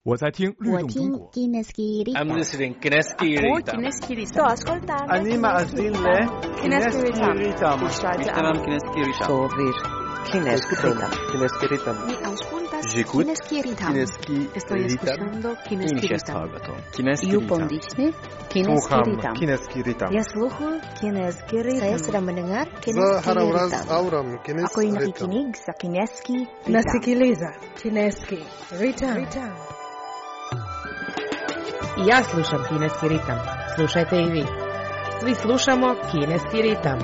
我在听律动中国。 I'm listening Kineski Ritam. Sto ascoltando. אני מאזין ל... Kineski Ritam. Tamam Kineski Ritam. Sovir Kineski Ritam. Kineski Ritam. Mi auscultas J'écoute Kineski Ritam. Kineski Estoy escuchando Kineski Ritam. Kineski You Ritam. pondisne Kineski Sluham Ritam. Kineski Ritam. Ya sluhu Kineski Ritam. Saya sedang mendengar Za Kineski harawraz Ritam. auram Ako Kineski yung Ritam. nakikinig sa Kineski Ritam. Nasikiliza Kineski Ritam. Ja slušam Kineski ritam. Slušajte i vi. Svi slušamo Kineski ritam.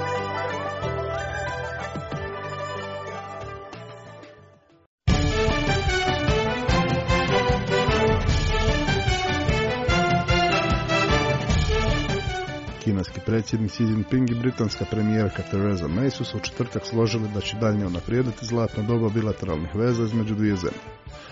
Kineski predsjednik Xi Jinping i britanska premijerka Theresa May su se u četvrtak složili da će daljnje unaprijediti zlatno doba bilateralnih veza između dvije zemlje.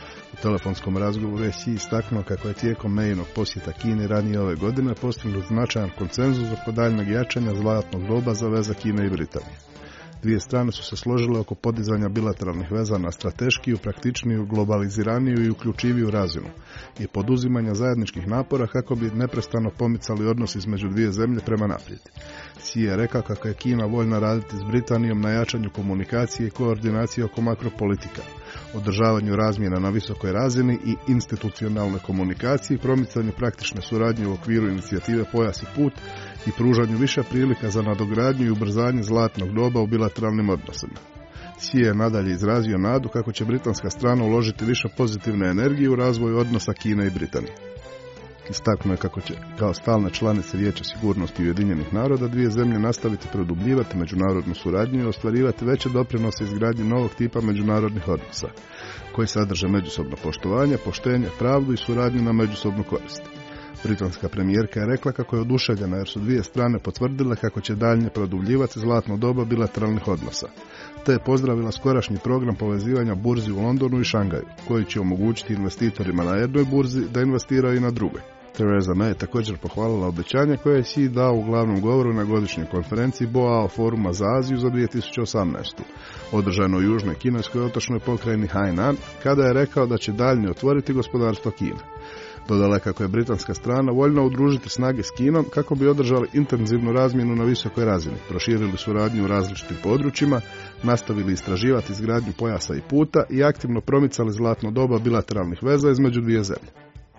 U telefonskom razgovoru je Xi istaknuo kako je tijekom Mayinog posjeta Kini ranije ove godine postignut značajan konsenzus oko daljnjeg jačanja zlatnog doba za veza Kine i Britanije. Dvije strane su se složile oko podizanja bilateralnih veza na strateškiju, praktičniju, globaliziraniju i uključiviju razinu i poduzimanja zajedničkih napora kako bi neprestano pomicali odnos između dvije zemlje prema naprijed. Xi je rekao kako je Kina voljna raditi s Britanijom na jačanju komunikacije i koordinacije oko makropolitika, održavanju razmjena na visokoj razini i institucionalne komunikacije i promicanju praktične suradnje u okviru inicijative Pojas i put i pružanju više prilika za nadogradnju i ubrzanje zlatnog doba u bilateralnim odnosima. Xi je nadalje izrazio nadu kako će britanska strana uložiti više pozitivne energije u razvoj odnosa Kine i Britanije. Istaknuo je kako će, kao stalne članice Vijeća sigurnosti Ujedinjenih naroda, dvije zemlje nastaviti produbljivati međunarodnu suradnju i ostvarivati veće doprinose izgradnji novog tipa međunarodnih odnosa, koji sadrže međusobno poštovanje, poštenje, pravdu i suradnju na međusobnu korist. Britanska premijerka je rekla kako je oduševljena jer su dvije strane potvrdile kako će daljnje produbljivati zlatno doba bilateralnih odnosa, te je pozdravila skorašnji program povezivanja burzi u Londonu i Šangaju, koji će omogućiti investitorima na jednoj burzi da investiraju i na drugoj. Theresa May je također pohvalila obećanje koje je Xi dao u glavnom govoru na godišnjoj konferenciji BOAO foruma za Aziju za 2018. održano u južnoj kineskoj otočnoj pokrajini Hainan, kada je rekao da će daljnje otvoriti gospodarstvo Kine. Dodala je kako je britanska strana voljna udružiti snage s Kinom kako bi održali intenzivnu razmjenu na visokoj razini, proširili suradnju u različitim područjima, nastavili istraživati izgradnju pojasa i puta i aktivno promicali zlatno doba bilateralnih veza između dvije zemlje.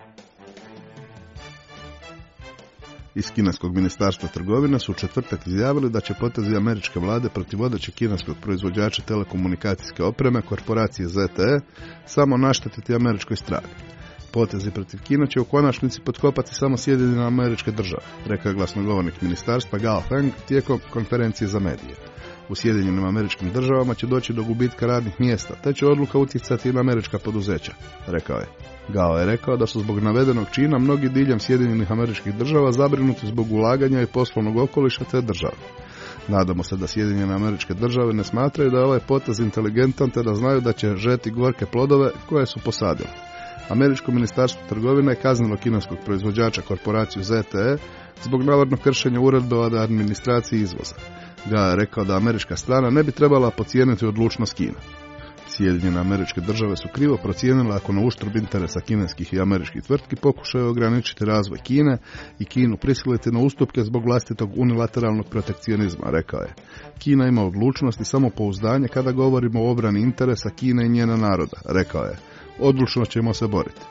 Iz kineskog ministarstva trgovine su u četvrtak izjavili da će potezi američke vlade protiv vodećeg kineskog proizvođača telekomunikacijske opreme, korporacije ZTE, samo naštetiti američkoj strani. Potezi protiv Kine će u konačnici potkopati samo Sjedinjene Američke Države, rekao je glasnogovornik ministarstva Gao Feng tijekom konferencije za medije. U Sjedinjenim Američkim Državama će doći do gubitka radnih mjesta, te će odluka utjecati na američka poduzeća, rekao je. Gao je rekao da su zbog navedenog čina mnogi diljem Sjedinjenih Američkih Država zabrinuti zbog ulaganja i poslovnog okoliša te države. Nadamo se da Sjedinjene Američke Države ne smatraju da je ovaj potez inteligentan te da znaju da će žeti gorke plodove koje su posadili. Američko ministarstvo trgovine je kaznilo kineskog proizvođača korporaciju ZTE zbog navodnog kršenja uredbe o administraciji izvoza. Gao je rekao da američka strana ne bi trebala podcijeniti odlučnost Kine. Sjedinjene Američke Države su krivo procijenile ako na uštrb interesa kineskih i američkih tvrtki pokušaju ograničiti razvoj Kine i Kinu prisiliti na ustupke zbog vlastitog unilateralnog protekcionizma, rekao je. Kina ima odlučnost i samopouzdanje kada govorimo o obrani interesa Kine i njena naroda, rekao je. Odlučno ćemo se boriti.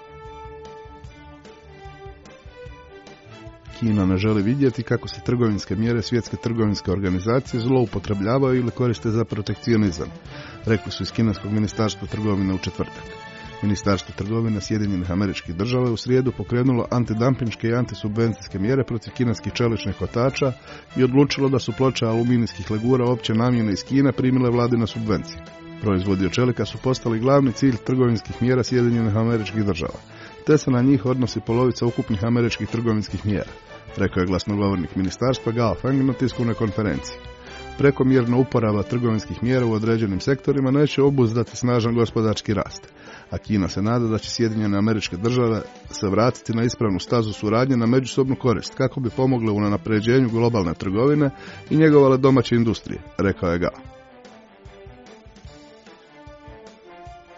Kina ne želi vidjeti kako se trgovinske mjere Svjetske trgovinske organizacije zloupotrebljavaju ili koriste za protekcionizam, rekli su iz kineskog ministarstva trgovine u četvrtak. Ministarstvo trgovine Sjedinjenih Američkih Država u srijedu pokrenulo antidampinške i antisubvencijske mjere protiv kineskih čeličnih kotača i odlučilo da su ploče aluminijskih legura opće namjene iz Kine primile vladine subvencije. Proizvodi od čelika su postali glavni cilj trgovinskih mjera Sjedinjenih Američkih Država, te se na njih odnosi polovica ukupnih američkih trgovinskih mjera, rekao je glasnogovornik ministarstva Gao Feng na tiskovnoj konferenciji. Prekomjerna uporaba trgovinskih mjera u određenim sektorima neće obuzdati snažan gospodarski rast, a Kina se nada da će Sjedinjene Američke Države se vratiti na ispravnu stazu suradnje na međusobnu korist kako bi pomogle u unapređenju globalne trgovine i njegovale domaće industrije, rekao je Gao.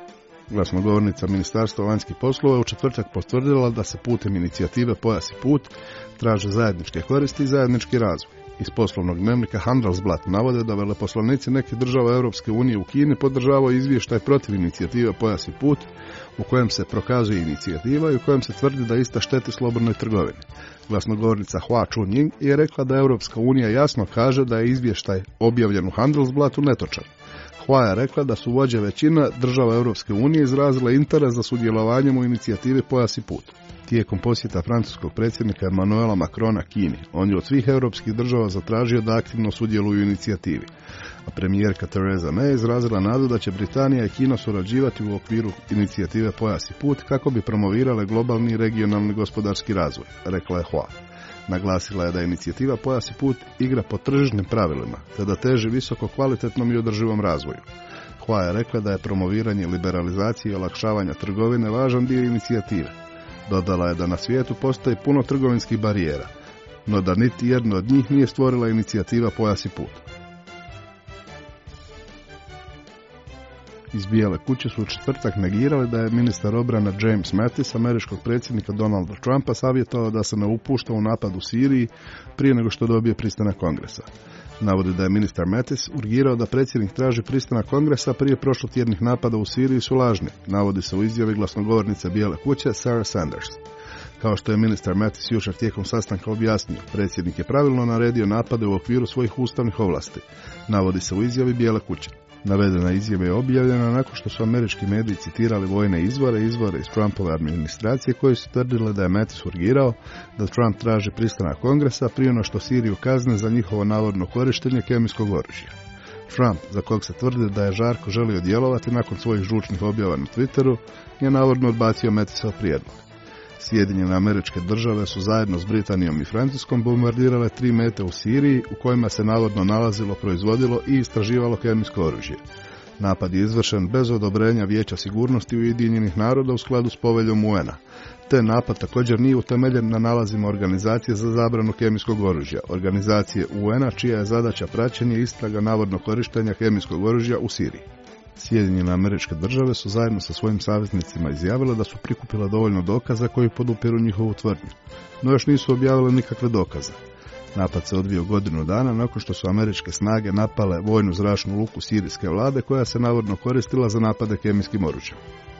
Glasnogovornica Ministarstva vanjskih poslova je u četvrtak potvrdila da se putem inicijative Pojas i put traže zajedničke koristi i zajednički razvoj. Iz poslovnog dnevnika Handelsblatt navode da veleposlanici nekih država Europske unije u Kini podržavaju izvještaj protiv inicijative Pojas i put, u kojem se prokazuje inicijativa i u kojem se tvrdi da ista šteti slobodnoj trgovini. Glasnogovornica Hua Chunying je rekla da Europska unija jasno kaže da je izvještaj objavljen u Handelsblattu netočan. Hua je rekla da su vođe većina država Europske unije izrazile interes za sudjelovanjem u inicijativi Pojas i put. Tijekom posjeta francuskog predsjednika Emmanuela Macrona Kini, on je od svih europskih država zatražio da aktivno sudjeluju u inicijativi, a premijerka Theresa May izrazila nadu da će Britanija i Kina surađivati u okviru inicijative Pojas i put kako bi promovirale globalni i regionalni gospodarski razvoj, rekla je Hua. Naglasila je da inicijativa Pojas i put igra po tržišnim pravilima, te da teži visoko kvalitetnom i održivom razvoju. Hua je rekla da je promoviranje liberalizacije i olakšavanja trgovine važan dio inicijative. Dodala je da na svijetu postoji puno trgovinskih barijera, no da niti jedno od njih nije stvorila inicijativa Pojas i put. Iz Bijele kuće su u četvrtak negirali da je ministar obrane James Mattis američkog predsjednika Donalda Trumpa savjetovao da se ne upušta u napad u Siriji prije nego što dobije pristanak Kongresa. Navodi da je ministar Mattis urgirao da predsjednik traži pristanak Kongresa prije prošlotjednih napada u Siriji su lažni, navodi se u izjavi glasnogovornice Bijele kuće Sarah Sanders. Kao što je ministar Mattis jučer tijekom sastanka objasnio, predsjednik je pravilno naredio napade u okviru svojih ustavnih ovlasti, navodi se u izjavi Bijele kuće. Navedena izjava je objavljena nakon što su američki mediji citirali vojne izvore iz Trumpove administracije koji su tvrdile da je Mattis urgirao da Trump traži pristanak Kongresa prije no što Siriju kazne za njihovo navodno korištenje kemijskog oružja. Trump, za kog se tvrdi da je žarko želio djelovati nakon svojih žučnih objava na Twitteru, je navodno odbacio Mattisov prijedlog. Sjedinjene Američke Države su zajedno s Britanijom i Francuskom bombardirale 3 mete u Siriji u kojima se navodno nalazilo, proizvodilo i istraživalo kemijsko oružje. Napad je izvršen bez odobrenja Vijeća sigurnosti Ujedinjenih naroda u skladu s poveljom UN-a. Te napad također nije utemeljen na nalazima Organizacije za zabranu kemijskog oružja, organizacije UN-a čija je zadaća praćenje i istraga navodnog korištenja kemijskog oružja u Siriji. Sjedinjene Američke Države su zajedno sa svojim saveznicima izjavile da su prikupile dovoljno dokaza koji podupiru njihovu tvrdnju, no još nisu objavile nikakve dokaze. Napad se odvio godinu dana nakon što su američke snage napale vojnu zračnu luku sirijske vlade koja se navodno koristila za napade kemijskim oružjem.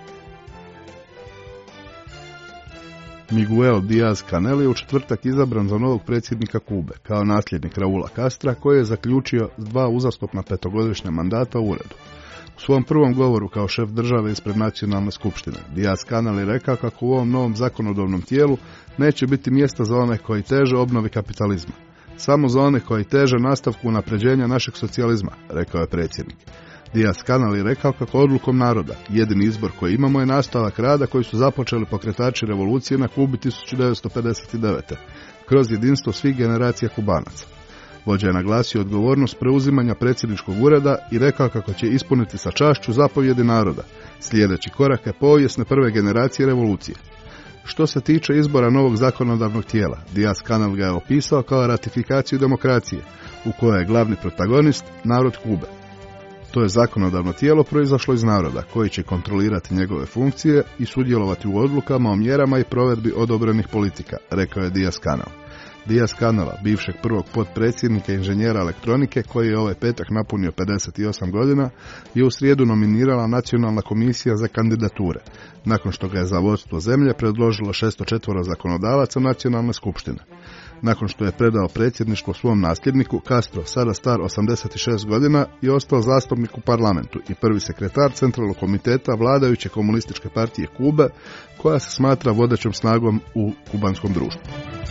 Miguel Díaz-Canel je u četvrtak izabran za novog predsjednika Kube, kao nasljednik Raula Castra koji je zaključio 2 uzastopna 5-godišnja mandata u uredu. U svom prvom govoru kao šef države ispred nacionalne skupštine, Díaz-Canel je rekao kako u ovom novom zakonodavnom tijelu neće biti mjesta za one koji teže obnovi kapitalizma, samo za one koji teže nastavku unapređenja našeg socijalizma, rekao je predsjednik. Díaz-Canel je rekao kako odlukom naroda jedini izbor koji imamo je nastavak rada koji su započeli pokretači revolucije na Kubi 1959. kroz jedinstvo svih generacija Kubanaca. Vođa je naglasio odgovornost preuzimanja predsjedničkog ureda i rekao kako će ispuniti sa čašću zapovjedi naroda, slijedeći korake povijesne prve generacije revolucije. Što se tiče izbora novog zakonodavnog tijela, Díaz-Canel ga je opisao kao ratifikaciju demokracije, u kojoj je glavni protagonist narod Kube. To je zakonodavno tijelo proizašlo iz naroda, koji će kontrolirati njegove funkcije i sudjelovati u odlukama o mjerama i provedbi odobrenih politika, rekao je Díaz-Canel. Díaz-Canela, bivšeg prvog potpredsjednika inženjera elektronike, koji je ovaj petak napunio 58 godina, je u srijedu nominirala Nacionalna komisija za kandidature, nakon što ga je za vodstvo zemlje predložilo 604 zakonodavaca nacionalne skupštine. Nakon što je predao predsjedništvo svom nasljedniku, Castro, sada star 86 godina, je ostao zastupnik u parlamentu i prvi sekretar Centralnog komiteta vladajuće komunističke partije Kube, koja se smatra vodećom snagom u kubanskom društvu.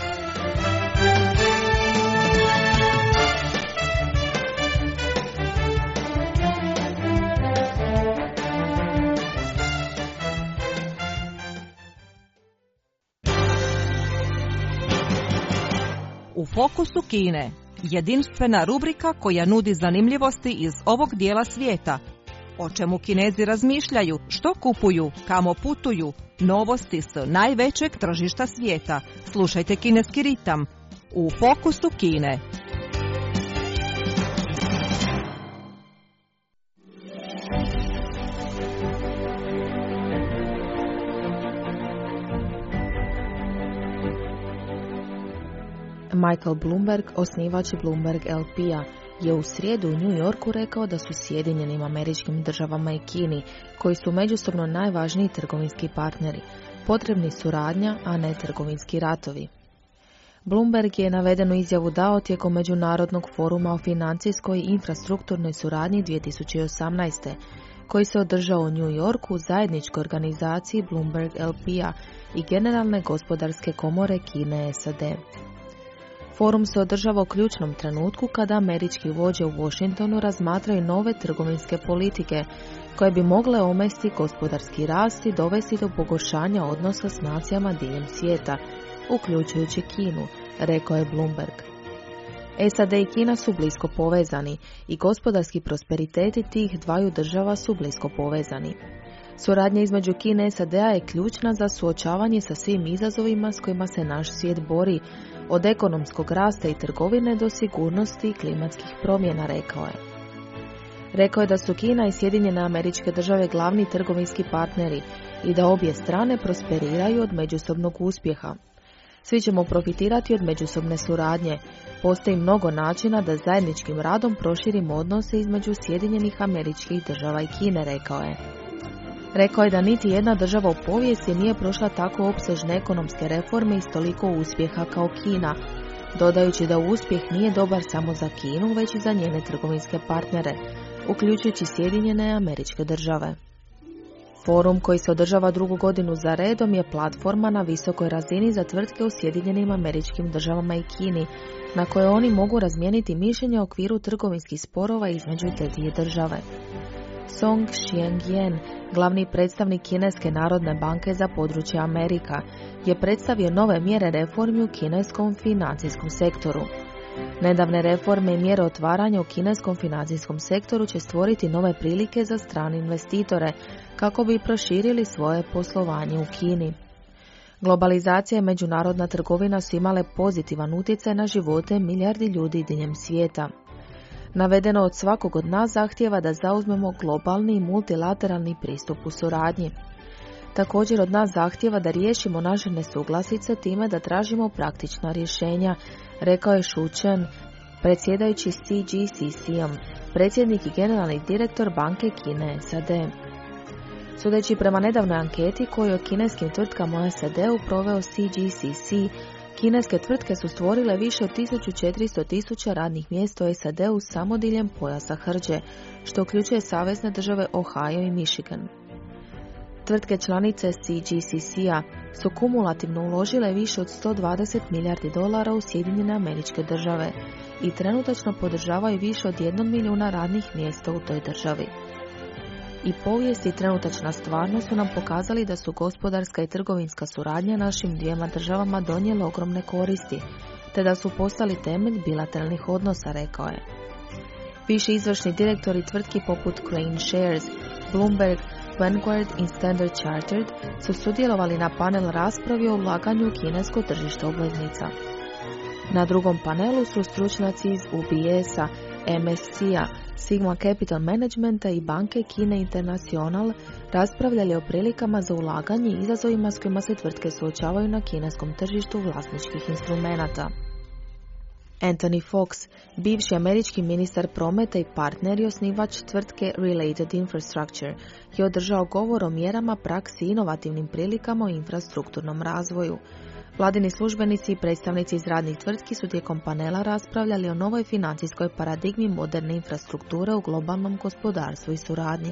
U fokusu Kine, jedinstvena rubrika koja nudi zanimljivosti iz ovog dijela svijeta. O čemu Kinezi razmišljaju, što kupuju, kamo putuju, novosti s najvećeg tržišta svijeta. Slušajte Kineski ritam u fokusu Kine. Michael Bloomberg, osnivač Bloomberg LP-a, je u srijedu u New Yorku rekao da su Sjedinjenim Američkim Državama i Kini, koji su međusobno najvažniji trgovinski partneri, potrebni suradnja, a ne trgovinski ratovi. Bloomberg je navedenu izjavu dao tijekom Međunarodnog foruma o financijskoj i infrastrukturnoj suradnji 2018. koji se održao u New Yorku u zajedničkoj organizaciji Bloomberg LP-a i Generalne gospodarske komore Kine SAD. Forum se održava u ključnom trenutku kada američki vođe u Washingtonu razmatraju nove trgovinske politike koje bi mogle omesti gospodarski rast i dovesti do pogoršanja odnosa s nacijama diljem svijeta, uključujući Kinu, rekao je Bloomberg. SAD i Kina su blisko povezani i gospodarski prosperiteti tih dvaju država su blisko povezani. Suradnja između Kine i SAD-a je ključna za suočavanje sa svim izazovima s kojima se naš svijet bori, od ekonomskog rasta i trgovine do sigurnosti i klimatskih promjena, rekao je. Rekao je da su Kina i Sjedinjene Američke Države glavni trgovinski partneri i da obje strane prosperiraju od međusobnog uspjeha. Svi ćemo profitirati od međusobne suradnje. Postoji mnogo načina da zajedničkim radom proširimo odnose između Sjedinjenih Američkih Država i Kine, rekao je. Rekao je da niti jedna država u povijesti nije prošla tako opsežne ekonomske reforme i s toliko uspjeha kao Kina, dodajući da uspjeh nije dobar samo za Kinu, već i za njene trgovinske partnere, uključujući Sjedinjene Američke Države. Forum, koji se održava drugu godinu za redom, je platforma na visokoj razini za tvrtke u Sjedinjenim Američkim Državama i Kini, na kojoj oni mogu razmijeniti mišljenja u okviru trgovinskih sporova između te dvije države. Song Xiangyan, glavni predstavnik Kineske narodne banke za područje Amerika, je predstavio nove mjere reformi u kineskom financijskom sektoru. Nedavne reforme i mjere otvaranja u kineskom financijskom sektoru će stvoriti nove prilike za strane investitore kako bi proširili svoje poslovanje u Kini. Globalizacija i međunarodna trgovina su imale pozitivan utjecaj na živote milijardi ljudi diljem svijeta. Navedeno od svakog od nas zahtijeva da zauzmemo globalni i multilateralni pristup u suradnji. Također od nas zahtijeva da riješimo naše nesuglasice time da tražimo praktična rješenja, rekao je Shu Chen, predsjedajući CGCC-om, predsjednik i generalni direktor banke Kine SAD. Sudeći prema nedavnoj anketi koju je kineskim tvrtkama u SAD-u proveo CGCC, kineske tvrtke su stvorile više od 1400.000 radnih mjesta u SAD-u samo diljem pojasa hrđe, što uključuje savezne države Ohio i Michigan. Tvrtke članice CGCC-a su kumulativno uložile više od $120 milijardi u Sjedinjene Američke Države i trenutačno podržavaju više od 1 milijuna radnih mjesta u toj državi. I povijest i trenutačna stvarnost su nam pokazali da su gospodarska i trgovinska suradnja našim dvijema državama donijela ogromne koristi, te da su postali temelj bilateralnih odnosa, rekao je. Viši izvršni direktori tvrtki poput Crane Shares, Bloomberg, Vanguard i Standard Chartered su sudjelovali na panel raspravi o ulaganju u kinesko tržište obveznica. Na drugom panelu su stručnjaci iz UBS-a, MSC-a, Sigma Capital Managementa i banke Kine International raspravljali o prilikama za ulaganje i izazovima s kojima se tvrtke suočavaju na kineskom tržištu vlasničkih instrumenata. Anthony Fox, bivši američki ministar prometa i partner i osnivač tvrtke Related Infrastructure, je održao govor o mjerama, praksi i inovativnim prilikama u infrastrukturnom razvoju. Vladini službenici i predstavnici iz radnih tvrtki su tijekom panela raspravljali o novoj financijskoj paradigmi moderne infrastrukture u globalnom gospodarstvu i suradnji.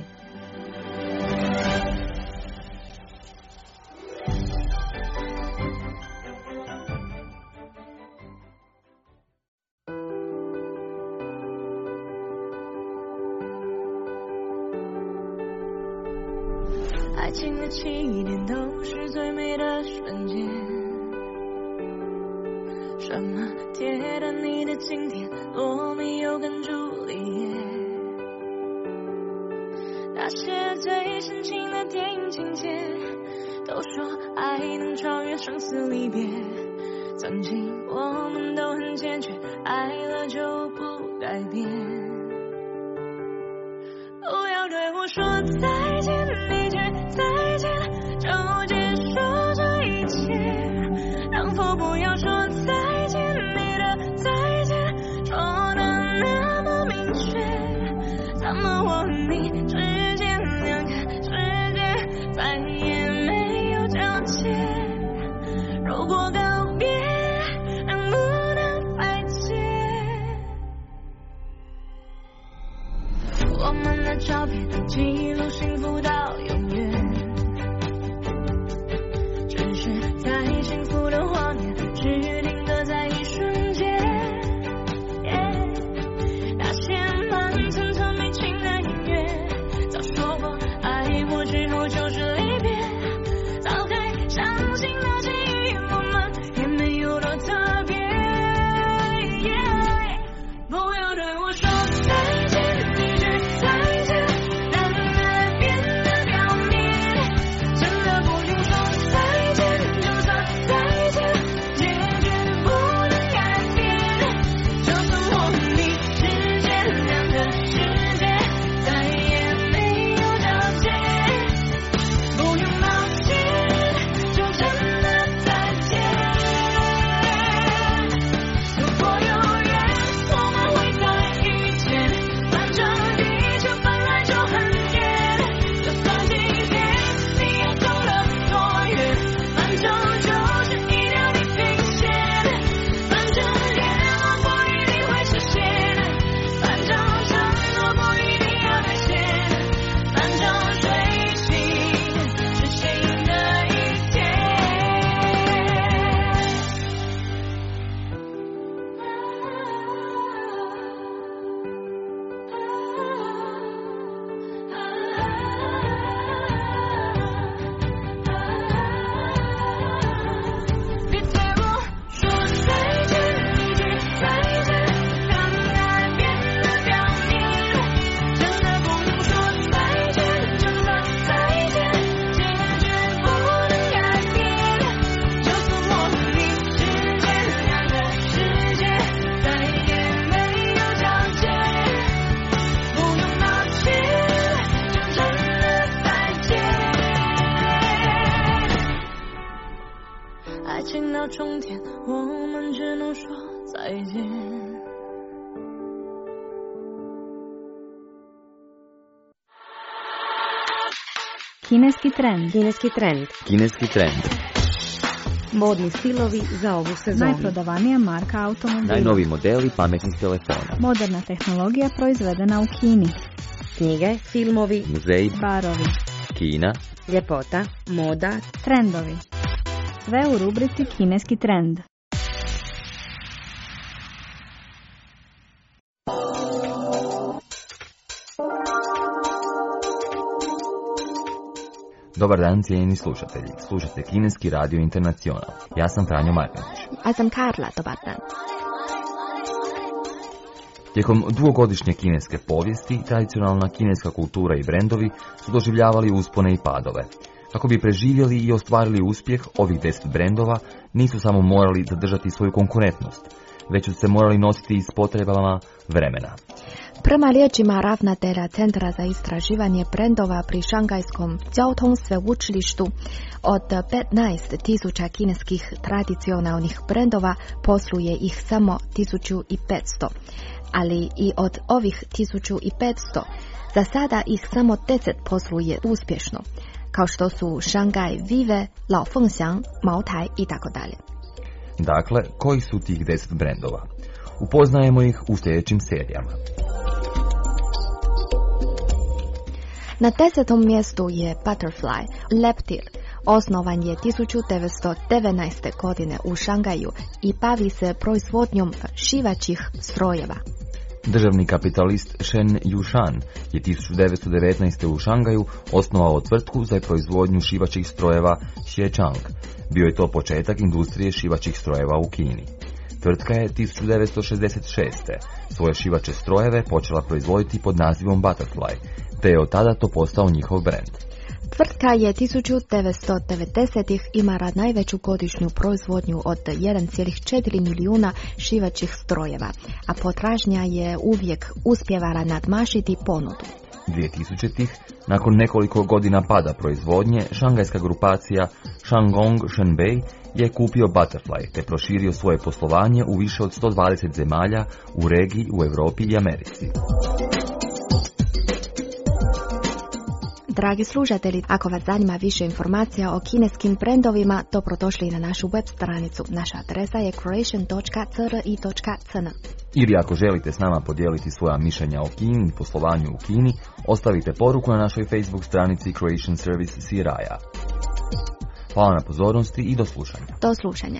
终点，我们只能说再见。 Kineski trend. Kineski trend. Kineski trend. Modni stilovi za ovu sezonu. Najprodavanija marka automobila. Najnoviji modeli pametnih telefona. Moderna tehnologija proizvedena u Kini. Knjige, filmovi, muzeji, barovi, Kina, ljepota, moda, trendovi. Sve u rubrici Kineski trend. Dobar dan, cijenjeni slušatelji. Slušate Kineski radio Internacional. Ja sam Franjo Marković. A sam Karla, dobar dan. Tijekom dugogodišnje kineske povijesti, tradicionalna kineska kultura i brendovi su doživljavali uspone i padove. Kako bi preživjeli i ostvarili uspjeh, ovih 10 brendova nisu samo morali zadržati svoju konkurentnost, već su se morali nositi i s potrebama vremena. Prema riječima ravnatelja Centra za istraživanje brendova pri Šangajskom Jiaotong sveučilištu, od 15.000 kineskih tradicionalnih brendova posluje ih samo 1500, ali i od ovih 1500, za sada ih samo 10 posluje uspješno, kao što su Shanghai Vive, Lao Fengxiang, Moutai i tako dalje. Dakle, koji su tih 10 brendova? Upoznajemo ih u sljedećim serijama. Na 10. mjestu je Butterfly, leptir. Osnovan je 1919. godine u Šangaju i bavi se proizvodnjom šivaćih strojeva. Državni kapitalist Shen Yushan je 1919. u Šangaju osnovao tvrtku za proizvodnju šivaćih strojeva Xiechang. Bio je to početak industrije šivaćih strojeva u Kini. Tvrtka je 1966. svoje šivaće strojeve počela proizvoditi pod nazivom Butterfly, te je od tada to postao njihov brend. Tvrtka je 1990-ih imala najveću godišnju proizvodnju od 1,4 milijuna šivaćih strojeva, a potražnja je uvijek uspjevala nadmašiti ponudu. 2000-ih, nakon nekoliko godina pada proizvodnje, šangajska grupacija Shandong Shenbei je kupio Butterfly te proširio svoje poslovanje u više od 120 zemalja u regiji, u Europi i Americi. Dragi slušatelji, ako vas zanima više informacija o kineskim brendovima, dobrodošli na našu web stranicu. Naša adresa je croatian.cri.cn. Ili ako želite s nama podijeliti svoja mišljenja o Kini i poslovanju u Kini, ostavite poruku na našoj Facebook stranici Croatian Service CRI-a. Hvala na pozornosti i do slušanja. Do slušanja.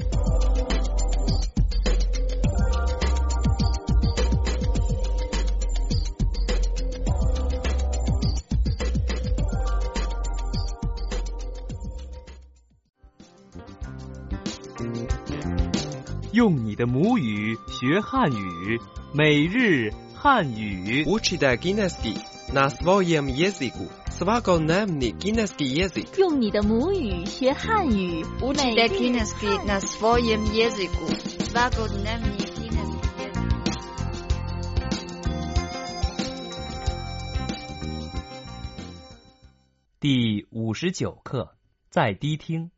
用你的母语学汉语，每日汉语。 Učite kineski na svojem jeziku. Svakodnevni kineski jezik. 用你的母语学汉语， Učite kineski na svojem jeziku. Svakodnevni kineski jezik. 第59课，在低听。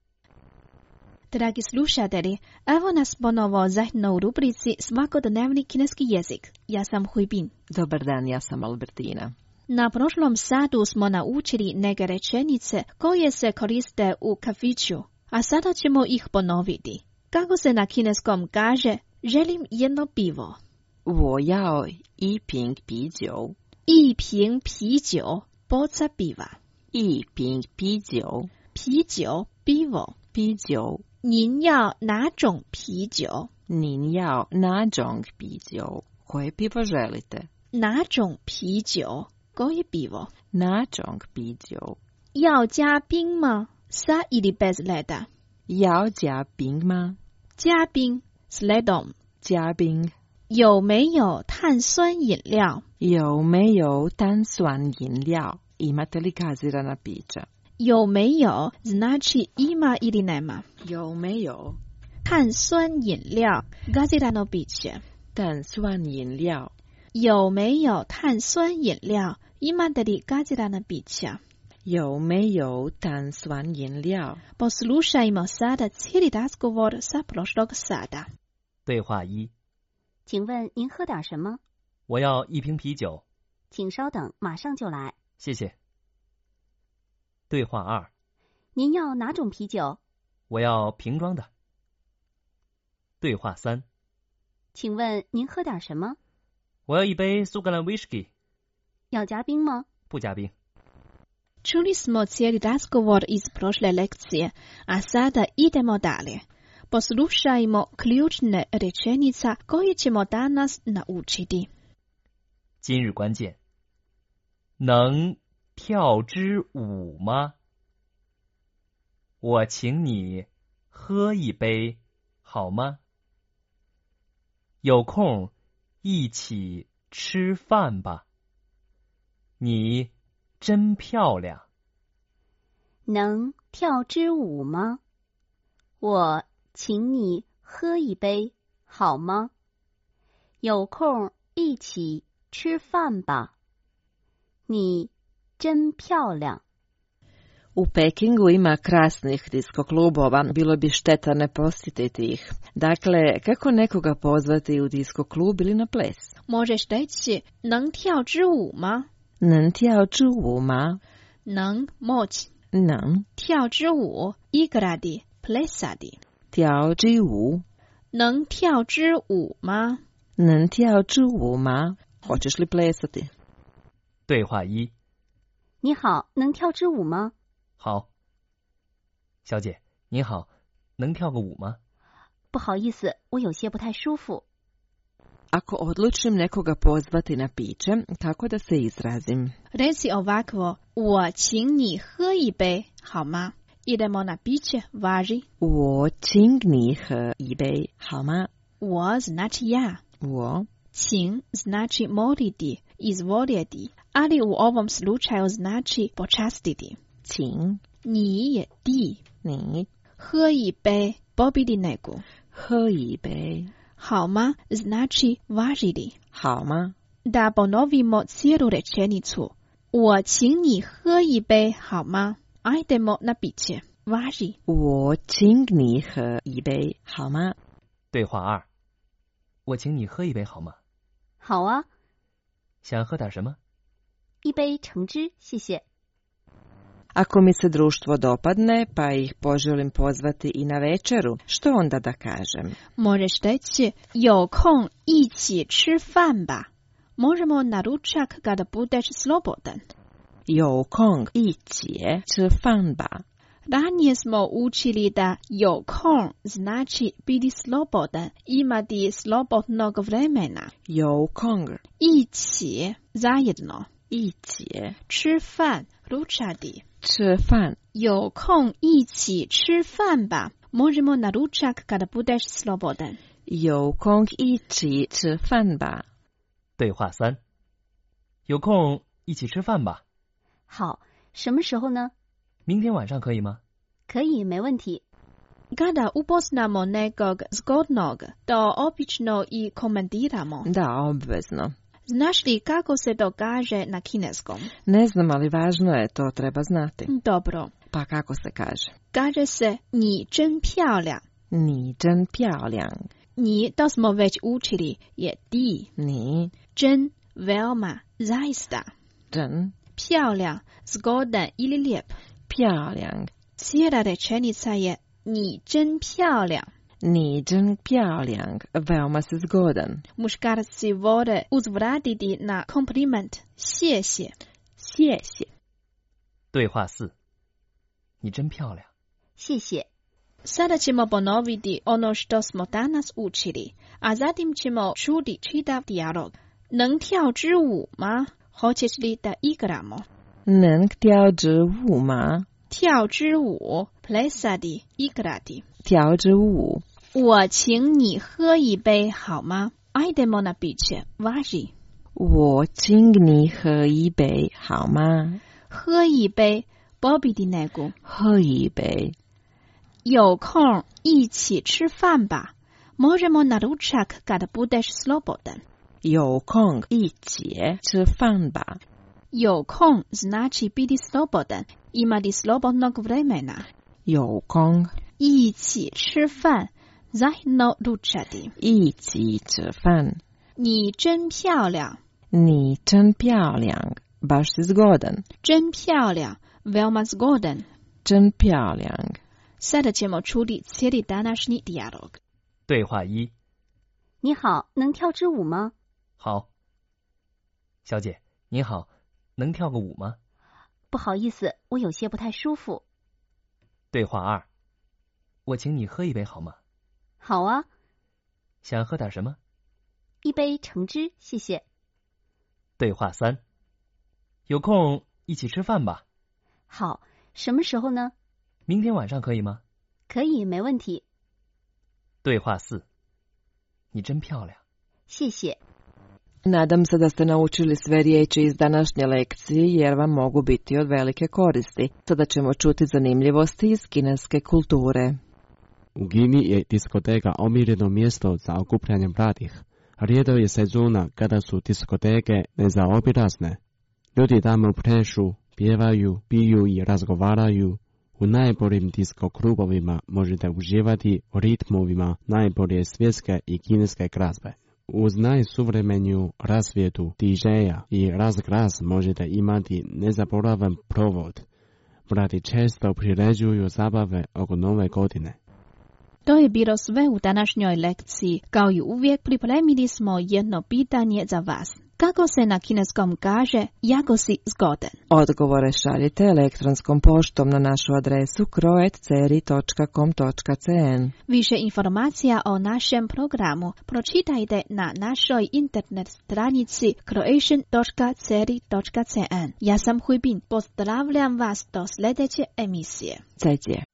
Dragi slušatelji, evo nas ponovo zajedno u rubrici Svakodnevni kineski jezik. Ja sam Huibin. Dobar dan, ja sam Albertina. Na prošlom satu smo naučili neke rečenice koje se koriste u kafiću, a sada ćemo ih ponoviti. Kako se na kineskom kaže, želim jedno pivo. 我要一瓶啤酒。 一瓶啤酒, boca piva. 一瓶啤酒。 啤酒, pivo. 啤酒。 您要哪种啤酒？ 您要哪种啤酒？ Koje pivo želite? 哪种啤酒？ Koje pivo? 哪种啤酒？ 要加冰吗？ Sa ili bez leda? 要加冰吗？ 加冰 s ledom. 加冰。 有没有碳酸饮料？ 有没有碳酸饮料？ Imate li gazirana pića? 有没有 znači ima ili nema. 有没有碳酸饮料 gazirano piće. 碳酸饮料。 有没有碳酸饮料 imate li gazirana pića. 有没有碳酸饮料？ Poslušajmo sada cijeli razgovor sa prošlog sada. 对话一： 请问您喝点什么？ 我要一瓶啤酒。 请稍等，马上就来。 谢谢。对话二： 您要哪种啤酒？ 我要瓶装的。对话三： 请问您喝点什么？ 我要一杯苏格兰威士忌。 要加冰吗？ 不加冰。 Čuli smo cijeli razgovor iz prošle lekcije, a sada idemo dalje. Poslušajmo ključne rečenice koje ćemo danas naučiti. 今日关键：能跳支舞吗？我请你喝一杯好吗？有空一起吃饭吧。你真漂亮。 能跳支舞吗？我请你喝一杯好吗？有空一起吃饭吧。你真漂亮。 U Pekingu ima krasnih disko klubova, bilo bi šteta ne posjetiti ih. Dakle, kako nekoga pozvati u disko klub ili na ples? Možeš reći, 能跳支舞吗？ 能跳支舞吗？ 能 moć. 能跳支舞 igrati, plesati. 跳支舞。 能跳支舞吗？ 能跳支舞吗？ Hoćeš li plesati? 对话一： 你好，能跳支舞吗？ 好。小姐，您好，能跳个舞吗？ 不好意思，我有些不太舒服。 Ako odlučim nekoga pozvati na piće, kako da se izrazim? Reci ovako, 我请你喝一杯好吗？ Idemo na piće, važi. 我请你喝一杯好吗？ 我 znači ja. 我请 znači moliti, izvoliti, ali u ovom slučaju znači počastiti. 请你je ti. 你喝一杯 popiti neku. 喝一杯好吗 znači važi li. 好吗？ Da ponovimo cijelu rečenicu. 我请你喝一杯好吗？ Ajdemo na piće. Važi. 我请你喝一杯好吗？ 对话二：我请你喝一杯好吗？ 好啊， 想喝点什么？ 一杯橙汁，谢谢。 Ako mi se društvo dopadne, pa ih poželim pozvati i na večeru, što onda da kažem? Možeš reći, 有空一起吃饭吧. Možemo na ručak kada budeš slobodan. 有空一起吃饭吧. Ranije smo učili da 有空 znači biti slobodan, imati slobodnog vremena. 有空一起 zajedno. 一起吃饭 ručati. 吃饭有空一起吃饭吧. Možemo na ručak kada budeš slobodan. 有空一起吃饭吧. 对话3，有空一起吃饭吧。 好，什么时候呢？ 明天晚上可以吗？ 可以，没问题。 Kada upoznamo nekog zgodnog, to obično i komentiramo. Da, obvezno. Znaš li kako se to kaže na kineskom? Ne znam, ali važno je, to treba znati. Dobro. Pa kako se kaže? Kaže se 你真漂亮. 你真漂亮. 你 to smo već učili je ti. 你真 veoma, zaista. 真漂亮, zgodan ili lijep. 漂亮. Cijela rečenica je 你真漂亮. 你真漂亮, veoma si zgodan. Muškarci vole uzvratiti na kompliment 谢谢. 谢谢. 对话4，你真漂亮。 谢谢。 Sada ćemo ponoviti ono što smo danas učili, a zatim ćemo čuti čitav dijalog. 能跳支舞吗? Hoćeš li da igramo? 能跳支舞吗? 跳支舞 plesati, igrati. 跳支舞. 我请你喝一杯好吗? Ajdemo na piće, važi. 我请你喝一杯好吗? 喝一杯 popiti neku. 喝一杯. 有空一起吃饭吧. Možemo na ručak kada budeš slobodan. 有空一起吃饭吧. 有空 znači biti slobodan, imati slobodnog vremena. 有空一起吃饭 zajedno ručati. 一起吃饭. 你真漂亮. 你真漂亮, baš si zgodan. 真漂亮 veoma zgodan. 真漂亮. Sada ćemo čuti cijeli današnji dijalog. 对话1， 你好，能跳支舞吗？ 好。小姐，您好，能跳个舞吗？ 不好意思，我有些不太舒服。 对话2，我请你喝一杯好吗？ 好啊， 想喝点什么？ 一杯橙汁，谢谢。 对话3，有空一起吃饭吧。 好，什么时候呢？ 明天晚上可以吗？ 可以，没问题。 对话4，你真漂亮。 谢谢。 Nadam se da ste naučili sve riječi iz današnje lekcije jer vam mogu biti od velike koristi. Sada ćemo čuti zanimljivosti iz kineske kulture. U Kini je diskoteka omiljeno mjesto za okupljanje mladih. Rijetko je sezona kada su diskoteke nezaobilazne. Ljudi tamo plešu, pjevaju, piju i razgovaraju. U najboljim disko klubovima možete uživati u ritmovima najbolje svjetske i kineske glazbe. Uz najsuvremeniju rasvjetu DJ-a i razglas možete imati nezaboravan provod. Mladi često priređuju zabave oko nove godine. To je bilo sve u današnjoj lekciji. Kao i uvijek pripremili smo jedno pitanje za vas. Kako se na kineskom kaže jako si zgodan? Odgovore šaljite elektronskom poštom na našu adresu croat@ceri.com.cn. Više informacija o našem programu pročitajte na našoj internet stranici croatian.ceri.cn. Ja sam Huibin, pozdravljam vas do sljedeće emisije. 再见.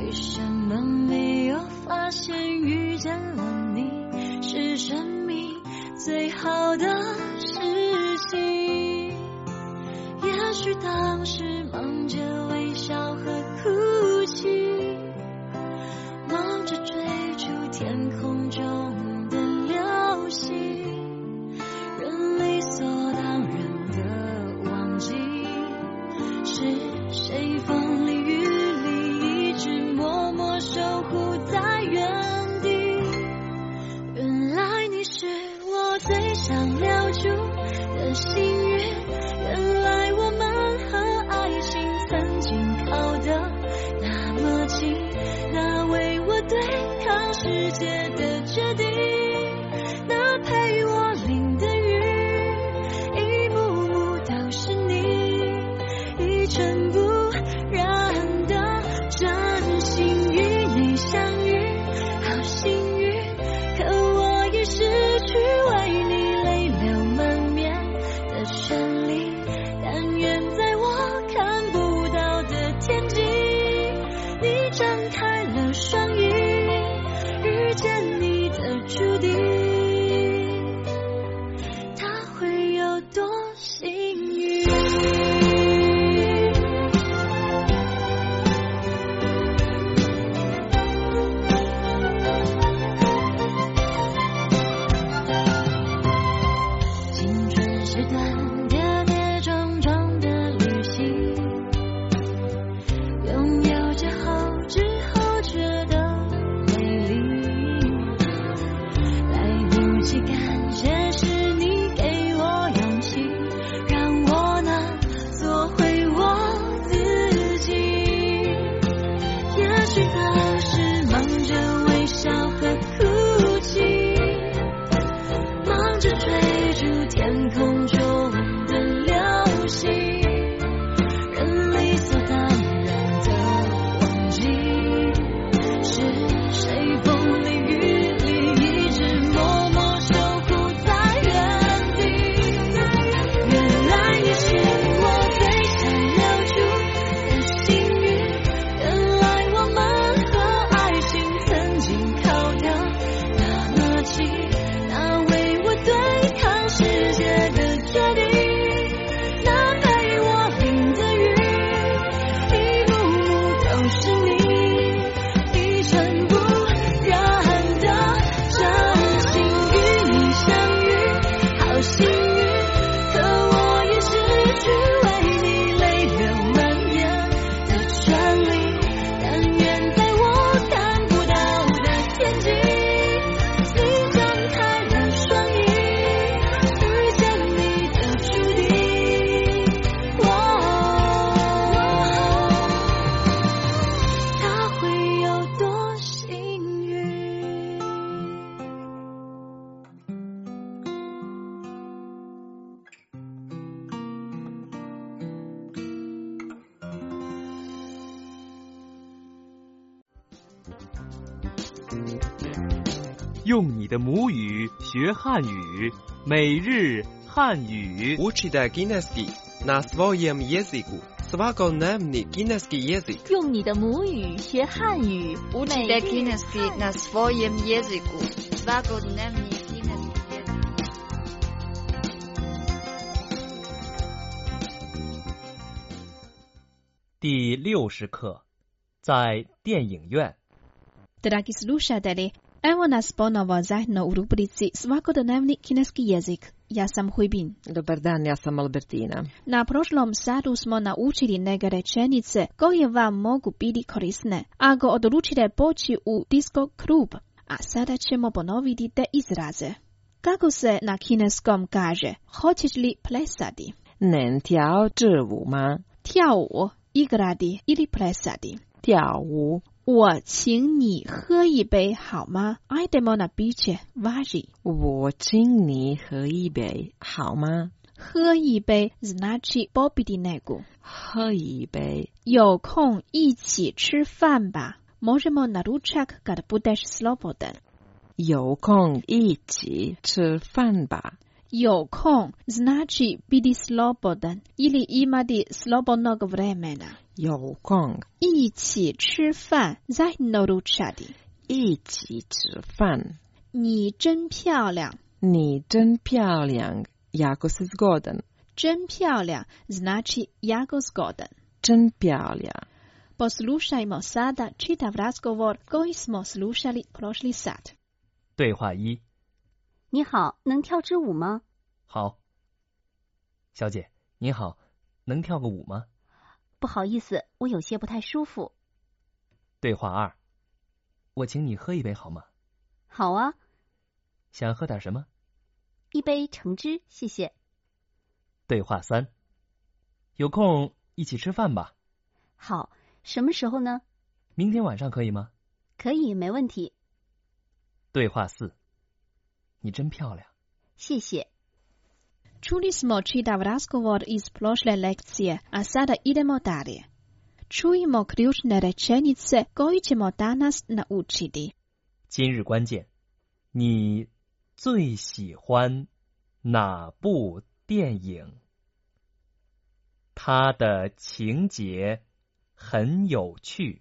为什么没有发现遇见了你是生命最好的事情？也许当时忙着微笑和哭泣，忙着追逐天空中的流星，人理所当然的忘记是谁风里雨里一直默默守护在原地。原来你是我最想留住的幸运，原来我们和爱情曾经靠得那么近，那为我对抗世界的决定，那陪我淋的雨，一幕幕都是你，一尘不染的真心与你相遇，好幸运，可我已失去为你泪流满面的权利，但愿在我看不到的天际，你张开了双翼，遇见你的注定，他会有多幸运？青春是段跌跌撞撞的旅行，拥有之后觉得美丽，来不及感谢是你给我勇气，让我能做回我自己。也许当时忙着微笑和哭泣，忙着追逐天空中的流星，人理所当然的忘记是谁风里雨里一直默默守护在原地。原来你是我最想留住的幸运，原来我们和爱情曾经靠得那么近，那为我对抗世界的决定，那陪我淋的雨，一幕幕都是你，一尘不染的真心与你相遇，好幸运，可我已失去为你泪流满面的权利，但愿在我看不到的天际，你张开了双翼，遇见你的注定，他会有多幸运？ 用你的母语学汉语，每日汉语。 Učite kineski na svojem jeziku, svakodnevni kineski jezik. 用你的母语学汉语， Učite kineski na svojem jeziku, svakodnevni kineski jezik. 第60课，在电影院。 Dragi slušatelji, evo nas ponovo zajedno u rubrici Svakodnevni kineski jezik. Ja sam Huibin. Dobar dan, ja sam Albertina. Na prošlom satu smo naučili neke rečenice koje vam mogu biti korisne ako odlučite poći u disco klub. A sada ćemo ponoviti te izraze. Kako se na kineskom kaže? Hoćeš li plesati? 能跳支舞吗？ 跳舞 igrati ili plesati. 跳舞。 我请你喝一杯好吗？ Ajdemo na piće, važi. 我请你喝一杯好吗？ 喝一杯 znači popiti neku. 喝一杯。 有空一起吃饭吧。Možemo na ručak kad budeš slobodan. 有空一起吃饭吧。 有空 znači biti slobodan ili imati slobodnog vremena. 有空一起吃饭 zajedno ručati. 一起吃饭。 你真漂亮。 你真漂亮 jako si zgodan. 真漂亮 znači jako zgodan. 真漂亮。 Poslušajmo sada čitav razgovor koji smo slušali prošli sat. 对话一： 你好，能跳支舞吗？ 好。小姐，您好，能跳个舞吗？ 不好意思，我有些不太舒服。 对话二：我请你喝一杯好吗？ 好啊。 想喝点什么？ 一杯橙汁，谢谢。 对话三：有空一起吃饭吧。 好，什么时候呢？ 明天晚上可以吗？ 可以，没问题。 对话四：你真漂亮。 谢谢。 Čuli smo čitav razgovor iz prošle lekcije, a sada idemo dalje. Čujemo ključne rečenice koje ćemo danas naučiti. 今日关键：你最喜欢哪部电影？它的情节很有趣。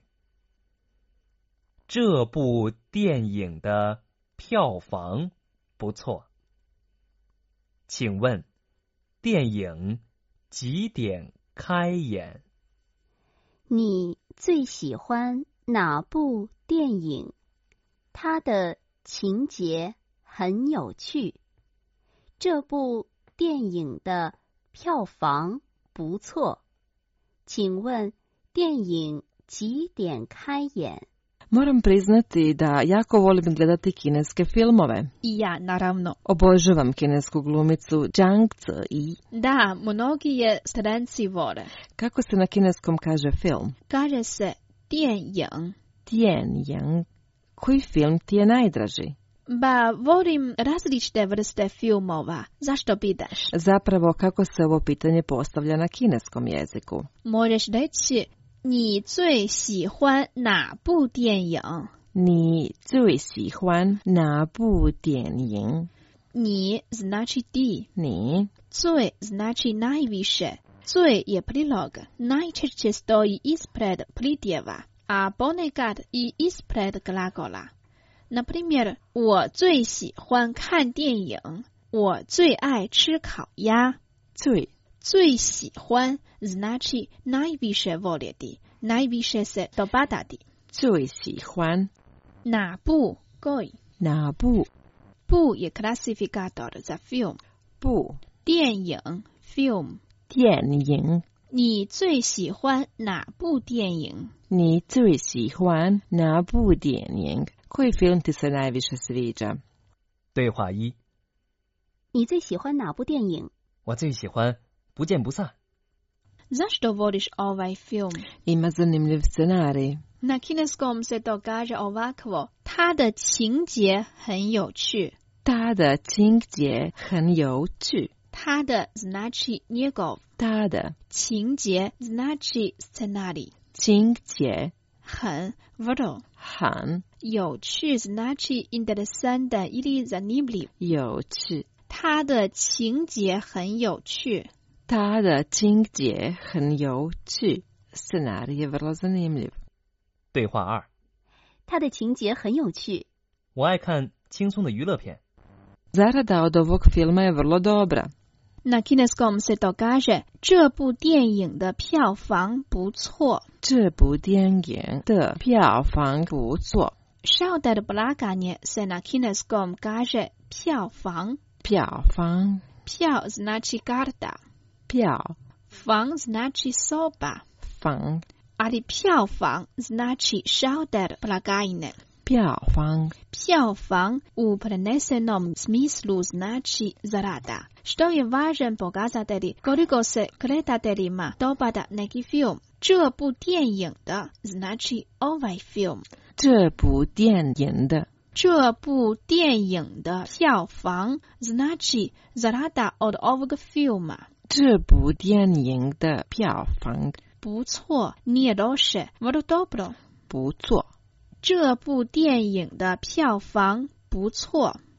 这部电影的票房不错。请问，电影几点开演？ 你最喜欢哪部电影？它的情节很有趣。这部电影的票房不错。请问，电影几点开演？ Moram priznati da jako volim gledati kineske filmove. I ja, naravno. Obožavam kinesku glumicu Zhang Ziyi. Da, mnogi je stranci vole. Kako se na kineskom kaže film? Kaže se 电影. 电影. Koji film ti je najdraži? Ba, volim različite vrste filmova. Zašto pitaš? Zapravo, kako se ovo pitanje postavlja na kineskom jeziku? Možeš reći 你最喜欢哪部电影？ 你最喜欢哪部电影？ 你 znači ti. 你最 znači najviše. 最 je prilog. Najčešće stoji ispred pridjeva, a ponekad i ispred glagola. Na primjer, 我最喜欢看电影。我最爱吃烤鸭。最喜欢 znači najviše voljeti, najviše se dopadati. 最喜欢哪部 koji? 哪部部je klasifikator za film. 部电影 film. 电影你最喜欢哪部电影？ 你最喜欢哪部电影？ Koji film ti se najviše sviđa? 对话一： 你最喜欢哪部电影？ 我最喜欢不见不散。 Zašto voliš ovaj film? Ima zanimljiv scenarij. Na kineskom se to kaže ovakvo. 它的情节很有趣。 它的情节很有趣。 它的 znači njegov. 它的情节 znači scenarij. 情节很 vrlo. 很有趣 znači interesanta ili zanimljiv. 有趣。 它的情节很有趣。 它的情节很有趣。Scenarij je vrlo zanimljiv. 对话二： 它的情节很有趣。 我爱看轻松的娱乐片。 Zarada od ovog filma je vrlo dobra. Na kineskom se to kaže 这部电影的票房不错。 这部电影的票房不错。 Šalter blaganje se na kineskom kaže 票房。 票房票 znači karta. 票房 znači soba. 房 ali 票房 znači šalter blagajne. 票房票房 u prenesenom smislu znači zarada, što je važan pokazatelj koliko se gledateljima dopada neki film. 这部电影的 znači ovaj film. 这部电影的这部电影的票房 znači zarada od ovog filma. 这部电影的票房不错 nije loše, vrlo dobro. 不错。 这部电影的票房不错。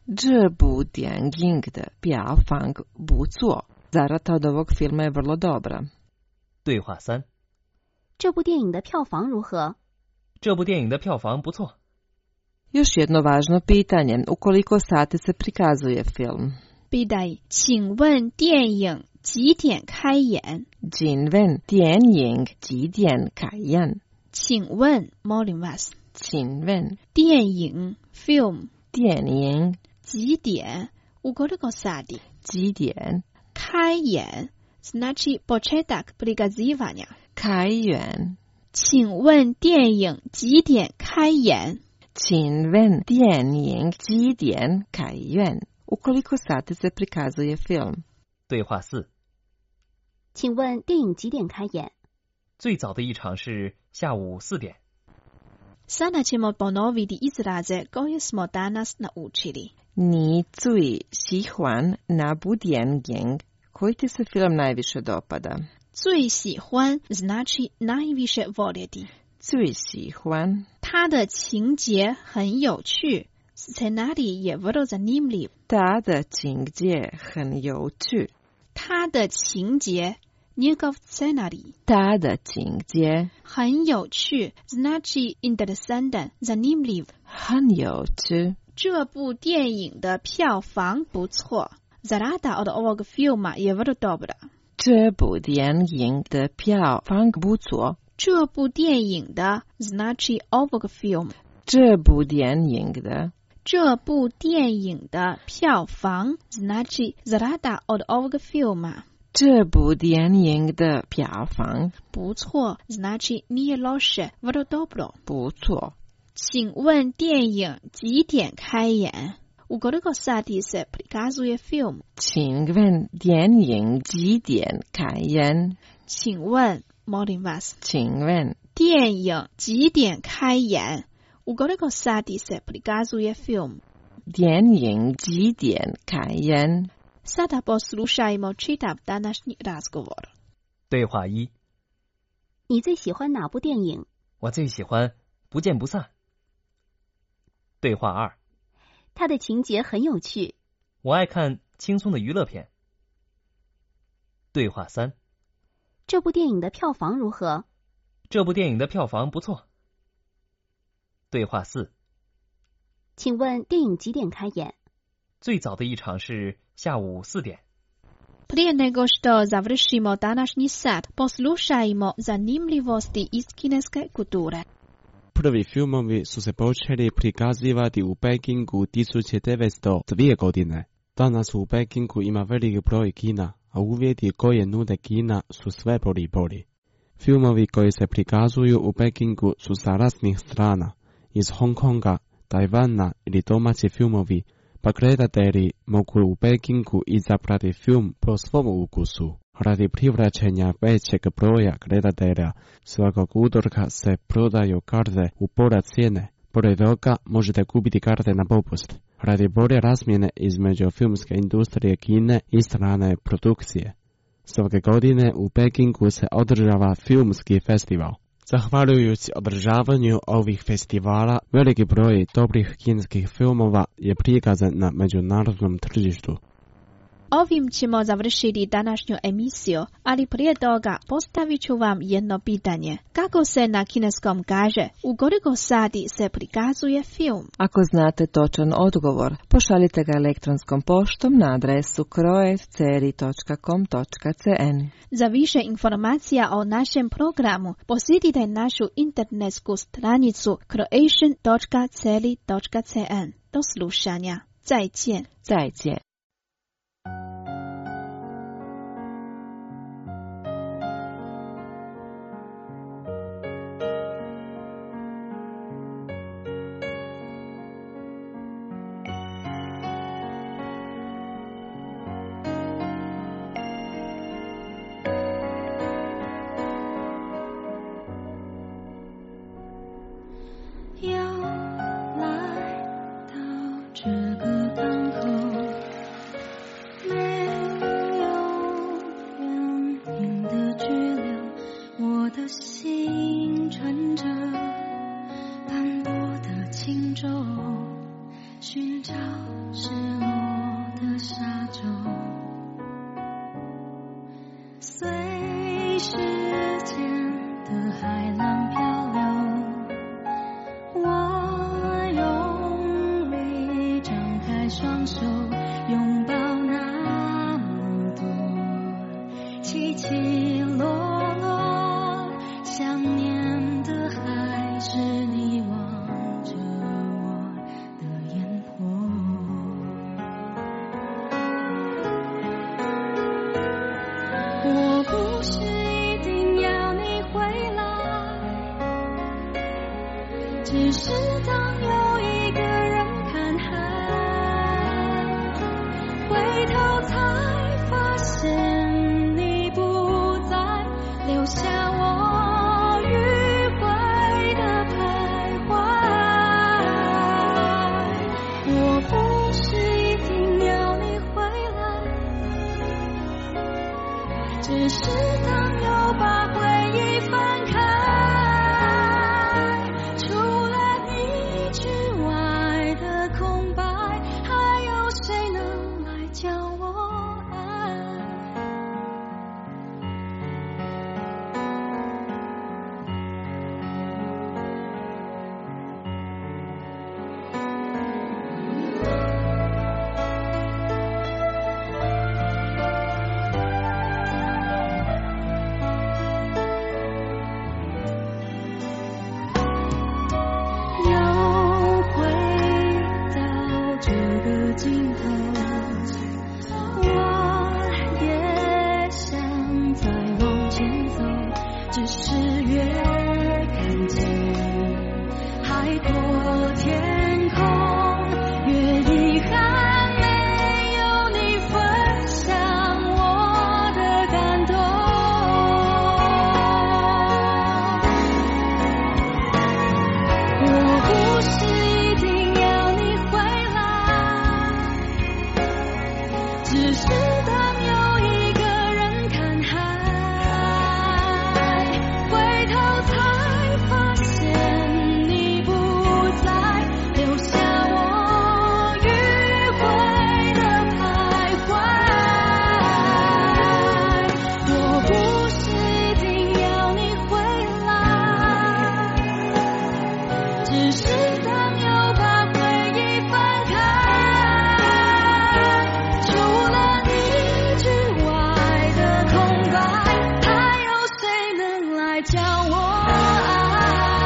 这部电影的票房不错，zarada od ovog filma je vrlo dobra. 对话3。 这部电影的票房如何？ 这部电影的票房不错。 Još jedno važno pitanje, u koliko sati se prikazuje film? Pitanje, 请问电影几点开演？ Xin ven, 电影几点开演？ 请问 molim vas. 请问电影 film 电影几点？u koliko sati 几点？ 开演 znači početak prikazivanja 开演。 请问电影几点开演？ 请问电影几点开演？ u koliko sati se prikazuje film? 对话4。 请问电影几点开演？ 最早的一场是下午4点。 Sada ćemo ponoviti izraze koje smo danas naučili. Ni最喜欢哪部电影? Koji ti se film najviše dopada? 最喜欢 znači najviše voljeti. 最喜欢。 它的情节很有趣。Scenarij je vrlo zanimljiv. 它的情节很有趣。 它的情节 njegov scenarij. 它的情节很有趣 znači interesantan, zanimljiv. 很有趣。 这部电影的票房不错。Zarada od ovog filma je vrlo dobra. 这部电影的票房不错。 这部电影的 znači ovog film. 这部电影的。 这部电影的票房 znači zarada od ovog filma. 这部电影的票房不错 znači nije loše, vrlo dobro. 不错。 请问电影几点开演？u koliko sati se prikazuje film? 请问电影几点开演？ 请问 molim vas. 请问电影几点开演？u koliko sati se prikazuje film? 电影几点开演？ Sada poslušajmo čitav današnji razgovor. 对话1。 你最喜欢哪部电影？ 我最喜欢《不见不散》。对话2。 它的情节很有趣。 我爱看轻松的娱乐片。对话3。 这部电影的票房如何？ 这部电影的票房不错。对话4。 请问电影几点开演？ 最早的一场是下午4点。 Prije nego što završimo današnji sat, poslušajmo zanimljivosti iz kineske kulture. Prvi filmovi su se počeli prikazivati u Pekingu 1902. godine. Danas u Pekingu ima velik broj kina, a uvjeti koje nude kina su sve bolji i bolji. Filmovi koji se prikazuju u Pekingu su sa raznih strana, iz Hong Konga, Tajvana ili domaći filmovi, pa gledatelji mogu u Pekingu izabrati film po svom ukusu. Radi privlačenja većeg broja gledatelja, svakog utorka se prodaju karte u pola cijene. Pored toga možete kupiti karte na popust. Radi bolje razmjene između filmske industrije Kine i strane produkcije. Svake godine u Pekingu se održava filmski festival. Zahvaljujući održavanju ovih festivala, veliki broj dobrih kineskih filmova je prikazan na međunarodnom tržištu. Ovim ćemo završiti današnju emisiju, ali prije toga postavit ću vam jedno pitanje. Kako se na kineskom kaže u koliko sati se prikazuje film? Ako znate točan odgovor, pošaljite ga elektronskom poštom na adresu kroev.com.cn. Za više informacija o našem programu posjetite našu internetsku stranicu croatian.celi.cn. Do slušanja. 再见. 再见. 寻找失落的沙洲，随时间的海浪漂流，我用力张开双手，拥抱那么多起起落落，想念的还是你望着我的眼波。我不是一定要你回来，只是当有一个人看海，回头才发现你不在，留下我迂回的徘徊。我不是一定要你回来，只是当又把回忆翻开，除了你之外的空白，还有谁能来教我爱？又回到这个尽头，我也想再往前走，只是越看见海阔天空，越遗憾没有你分享我的感动。我不是一定要你回来，只是当有一个人看海，回头才发现你不在，留下我迂回的徘徊。我不是一定要你回来，只是当又把回忆翻开，除了你之外的空白，还有谁能来教我爱？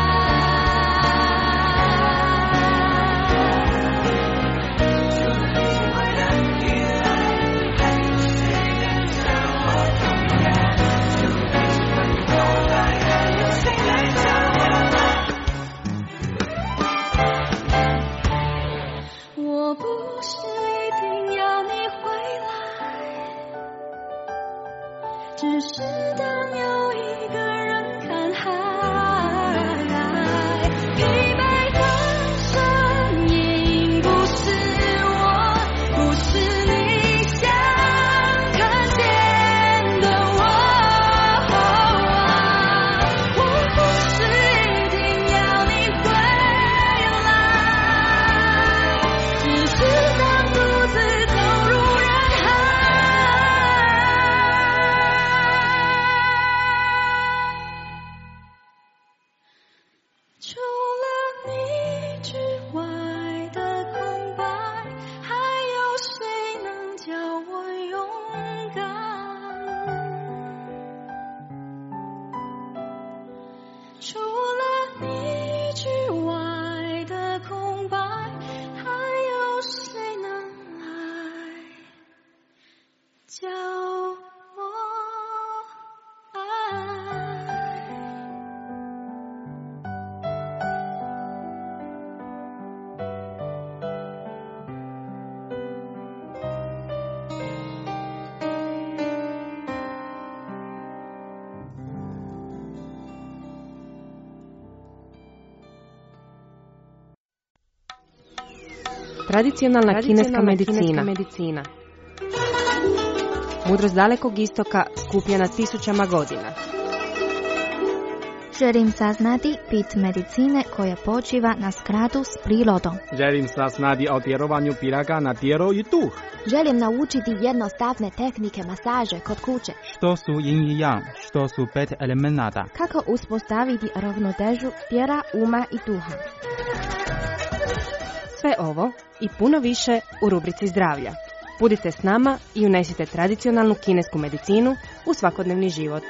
我不是一定要你回来，只是当有一个人看海，疲惫的身影不是我，不是你想看见的我。我不是一定要你回来，只是当独自走入人海，除了你之外的空白，还有谁能叫我勇敢？除了你之外的空白，还有谁能来教我爱？ Tradicionalna kineska medicina. Mudrost dalekog istoka skupljena tisućama godina. Želim saznati bit medicine koja počiva na skladu s prirodom. Želim saznati o djelovanju piraga na tijelo i duh. Želim naučiti jednostavne tehnike masaže kod kuće. Što su yin i yang, što su 5 elemenata. Kako uspostaviti ravnotežu tijela, uma i duha. Sve ovo i puno više u rubrici zdravlja. Budite s nama i unesite tradicionalnu kinesku medicinu u svakodnevni život.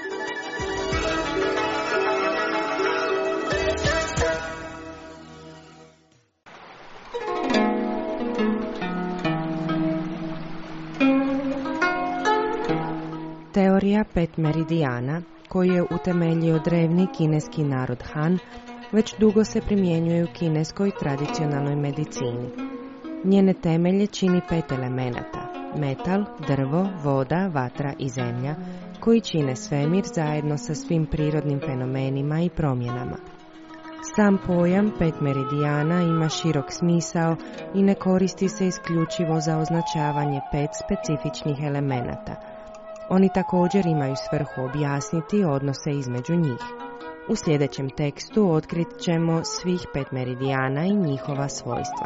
Teorija 5 meridijana, koju je utemeljio drevni kineski narod Han, već dugo se primjenjuje u kineskoj tradicionalnoj medicini. Njene temelje čini 5 elemenata: metal, drvo, voda, vatra i zemlja, koji čine svemir zajedno sa svim prirodnim fenomenima i promjenama. Sam pojam 5 meridijana ima širok smisao i ne koristi se isključivo za označavanje 5 specifičnih elemenata. Oni također imaju svrhu objasniti odnose između njih. U sljedećem tekstu otkrit ćemo svih 5 meridijana i njihova svojstva.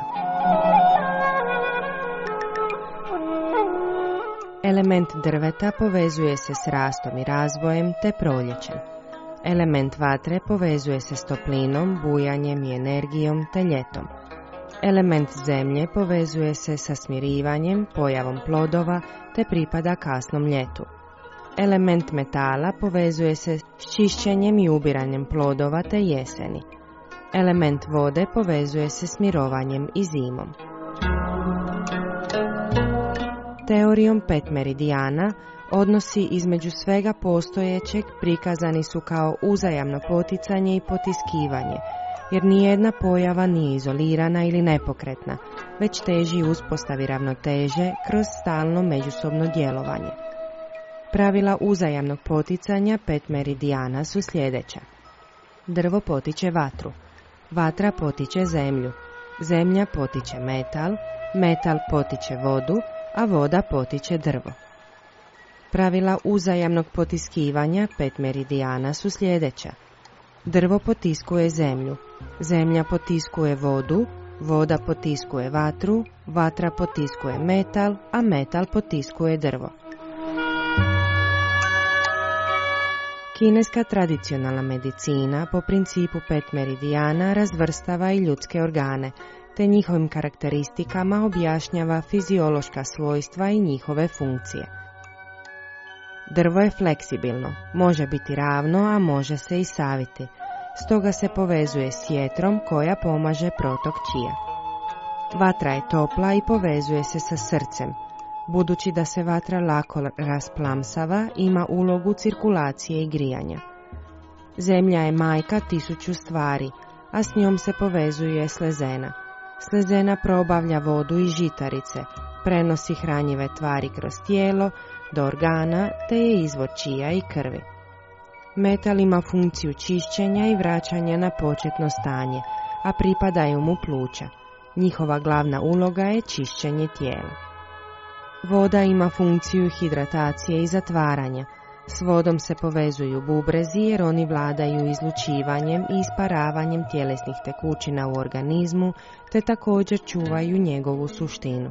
Element drveta povezuje se s rastom i razvojem te proljećem. Element vatre povezuje se s toplinom, bujanjem i energijom te ljetom. Element zemlje povezuje se sa smirivanjem, pojavom plodova te pripada kasnom ljetu. Element metala povezuje se s čišćenjem i ubiranjem plodova te jeseni. Element vode povezuje se s mirovanjem i zimom. Teorijom 5 meridijana odnosi između svega postojećeg prikazani su kao uzajamno poticanje i potiskivanje, jer nijedna pojava nije izolirana ili nepokretna, već teži uspostavi ravnoteže kroz stalno međusobno djelovanje. Pravila uzajamnog poticanja 5 meridijana su sljedeća. Drvo potiče vatru, vatra potiče zemlju, zemlja potiče metal, metal potiče vodu, a voda potiče drvo. Pravila uzajamnog potiskivanja 5 meridijana su sljedeća. Drvo potiskuje zemlju, zemlja potiskuje vodu, voda potiskuje vatru, vatra potiskuje metal, a metal potiskuje drvo. Kineska tradicionalna medicina po principu 5 meridijana razvrstava i ljudske organe, te njihovim karakteristikama objašnjava fiziološka svojstva i njihove funkcije. Drvo je fleksibilno, može biti ravno, a može se i saviti, stoga se povezuje s jetrom koja pomaže protok čija. Vatra je topla i povezuje se sa srcem. Budući da se vatra lako rasplamsava, ima ulogu cirkulacije i grijanja. Zemlja je majka 1000 stvari, a s njom se povezuje slezena. Slezena probavlja vodu i žitarice, prenosi hranjive tvari kroz tijelo do organa, te je izvor čija i krvi. Metal ima funkciju čišćenja i vraćanja na početno stanje, a pripadaju mu pluća. Njihova glavna uloga je čišćenje tijela. Voda ima funkciju hidratacije i zatvaranja. S vodom se povezuju bubrezi jer oni vladaju izlučivanjem i isparavanjem tjelesnih tekućina u organizmu, te također čuvaju njegovu suštinu.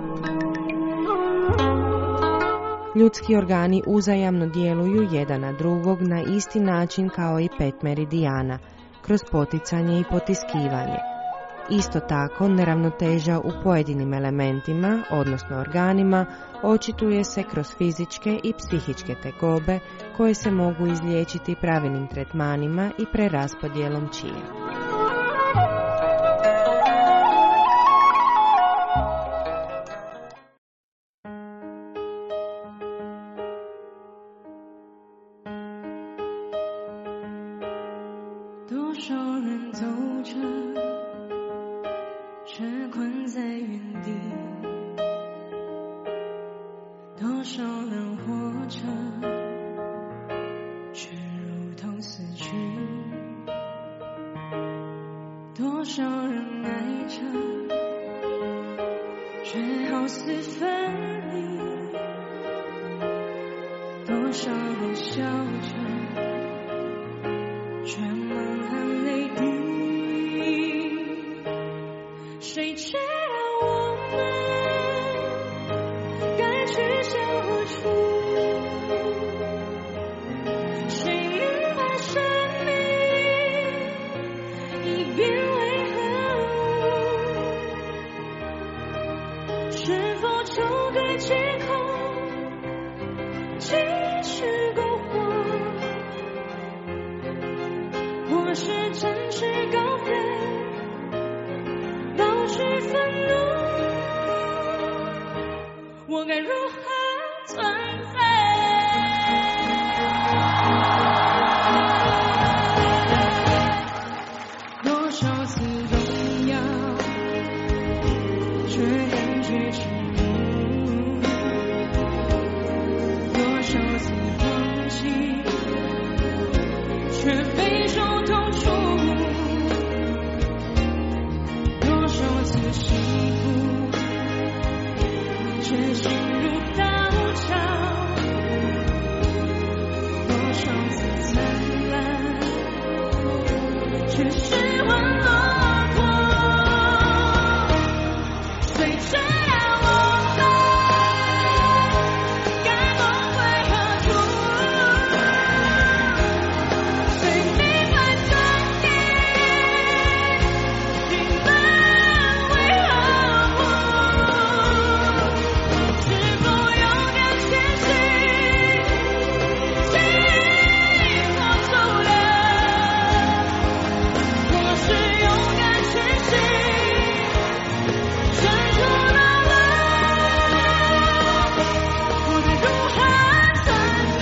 Ljudski organi uzajamno djeluju jedan na drugog na isti način kao i 5 meridijana, kroz poticanje i potiskivanje. Isto tako, neravnoteža u pojedinim elementima, odnosno organima, očituje se kroz fizičke i psihičke tegobe koje se mogu izliječiti pravilnim tretmanima i preraspodjelom čija. 含泪滴，谁知道我们该去向何处？谁明白生命已变为何物？是否就该借口继续苟活，或是展翅高飞，导致愤怒？我该如何存在？多少次动摇，却感觉起舞；多少次放弃，却备受痛楚；多少次幸福，却心如刀绞；多少次灿烂，却失魂落魄。谁知道我们该梦回何处？谁明白真理平凡为何物？是否勇敢前行，经过走了？或是勇敢前行，伸出了吻，我该如何存在？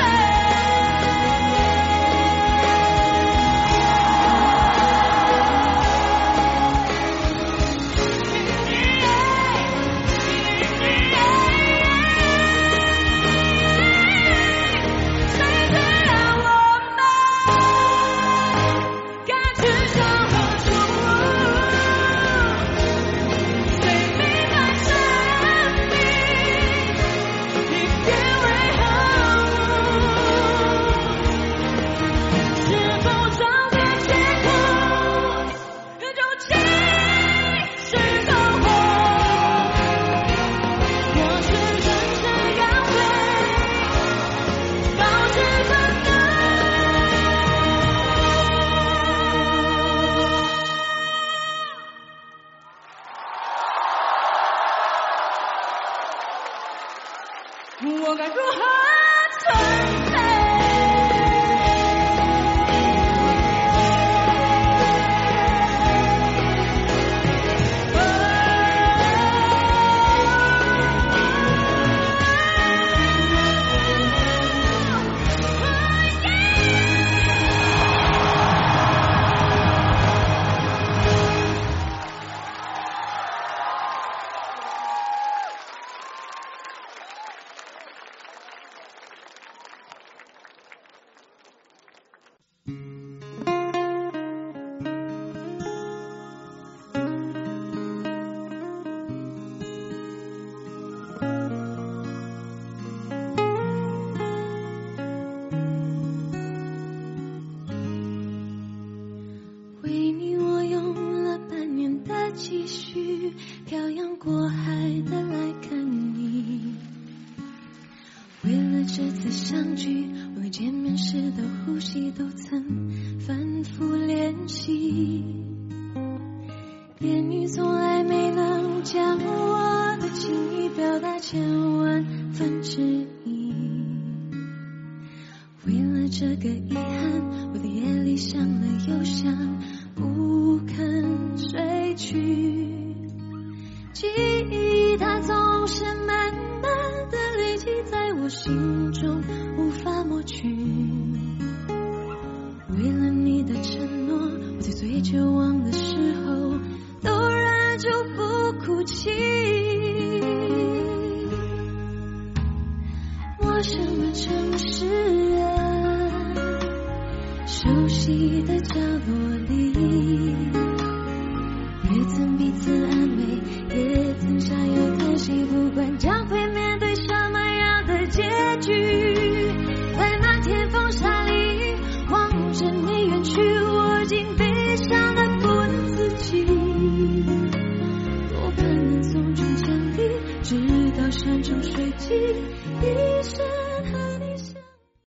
谁知道我们该去向何处？谁明白生命已变为何物？是否找个借口就继续苟活？或是展翅高飞，导致愤怒？我该如何存在？为你我用了半年的积蓄，漂洋过海的来看你。为了这次相聚，为见面时的呼吸都曾反复练习。言语从来没能将我的情意表达千万分之一。为了这个遗憾，我的夜里想了又想，不肯睡去。记忆它总是慢慢的累积在我心中，无法抹去。为了你的承诺，我在最绝望的时候突然就不哭泣。陌生的城市啊，熟悉的角落里，也曾彼此安慰，也曾相拥叹息，不管将会面对什么样的结局，在那天记，一生还